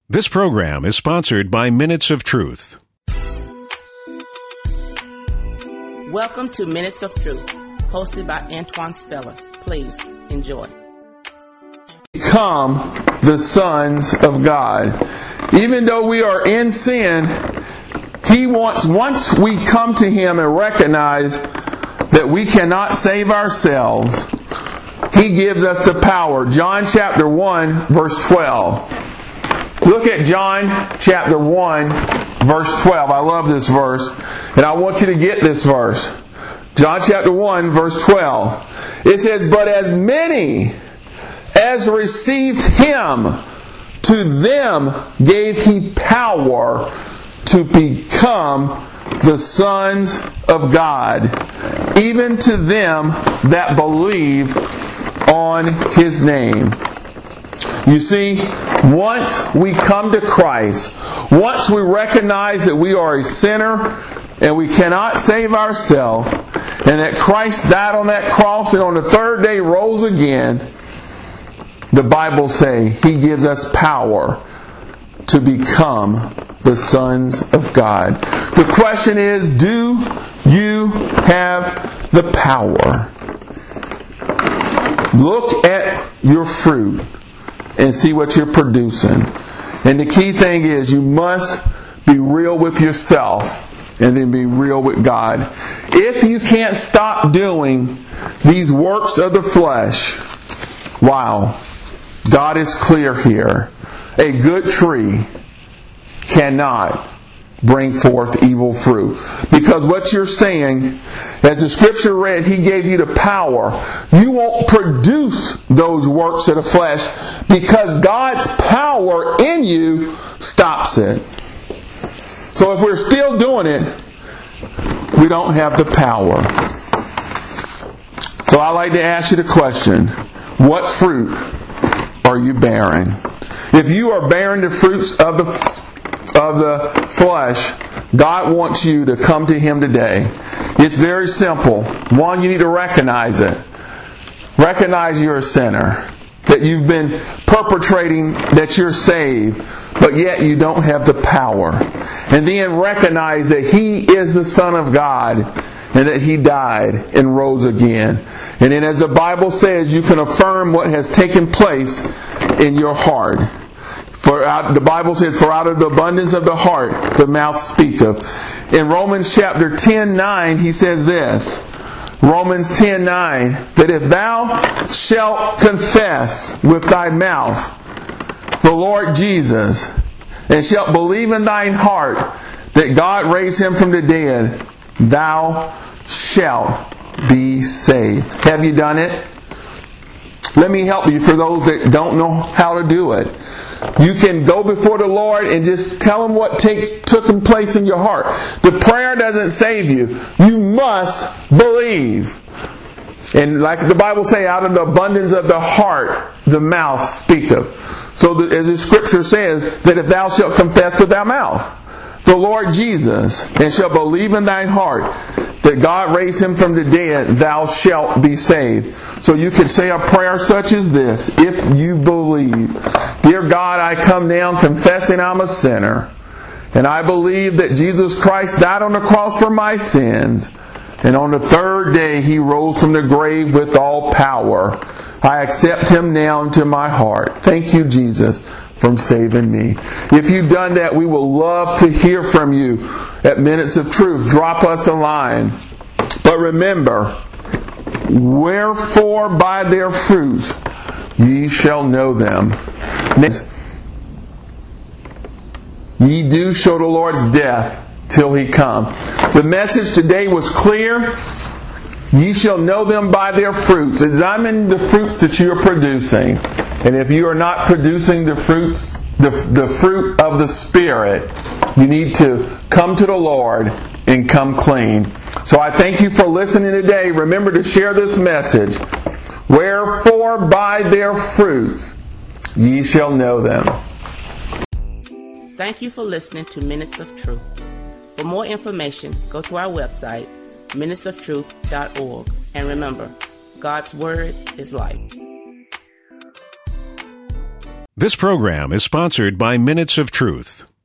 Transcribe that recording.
This program is sponsored by Minutes of Truth. Welcome to Minutes of Truth, hosted by Antoine Speller. Please enjoy. Become the sons of God. Even though we are in sin, He wants, once we come to Him and recognize that we cannot save ourselves, He gives us the power. John chapter 1, verse 12. Look at John chapter 1, verse 12. I love this verse, and I want you to get this verse. John chapter 1, verse 12. It says, "But as many as received Him, to them gave He power to become the sons of God, even to them that believe on His name." You see, once we come to Christ, once we recognize that we are a sinner and we cannot save ourselves, and that Christ died on that cross and on the third day rose again, the Bible says He gives us power to become the sons of God. The question is, do you have the power? Look at your fruit and see what you're producing. And the key thing is, you must be real with yourself and then be real with God. If you can't stop doing these works of the flesh, wow, God is clear here. A good tree cannot bring forth evil fruit. Because what you're saying, as the scripture read, He gave you the power. You won't produce those works of the flesh because God's power in you stops it. So if we're still doing it, we don't have the power. So I like to ask you the question, what fruit are you bearing? If you are bearing the fruits of the flesh, God wants you to come to Him today. It's very simple. One, you need to recognize it. Recognize you're a sinner. That you've been perpetrating that you're saved, but yet you don't have the power. And then recognize that He is the Son of God and that He died and rose again. And then, as the Bible says, you can affirm what has taken place in your heart. The Bible says, "For out of the abundance of the heart, the mouth speaketh." In Romans chapter 10:9, he says this, Romans 10:9, that if thou shalt confess with thy mouth the Lord Jesus, and shalt believe in thine heart that God raised Him from the dead, thou shalt be saved. Have you done it? Let me help you for those that don't know how to do it. You can go before the Lord and just tell Him what took place in your heart. The prayer doesn't save you. You must believe. And like the Bible says, out of the abundance of the heart, the mouth speaketh. So as the scripture says, that if thou shalt confess with thy mouth the Lord Jesus, and shalt believe in thine heart that God raised Him from the dead, thou shalt be saved. So you can say a prayer such as this, if you believe. Dear God, I come down confessing I'm a sinner, and I believe that Jesus Christ died on the cross for my sins, and on the third day He rose from the grave with all power. I accept Him now into my heart. Thank you, Jesus, for saving me. If you've done that, we will love to hear from you at Minutes of Truth. Drop us a line. But remember, wherefore by their fruits ye shall know them. Ye do show the Lord's death till He come. The message today was clear. Ye shall know them by their fruits. Examine the fruits that you are producing. And if you are not producing the fruits, the fruit of the Spirit, you need to come to the Lord and come clean. So I thank you for listening today. Remember to share this message. Wherefore by their fruits ye shall know them. Thank you for listening to Minutes of Truth. For more information, go to our website, minutesoftruth.org. And remember, God's Word is life. This program is sponsored by Minutes of Truth.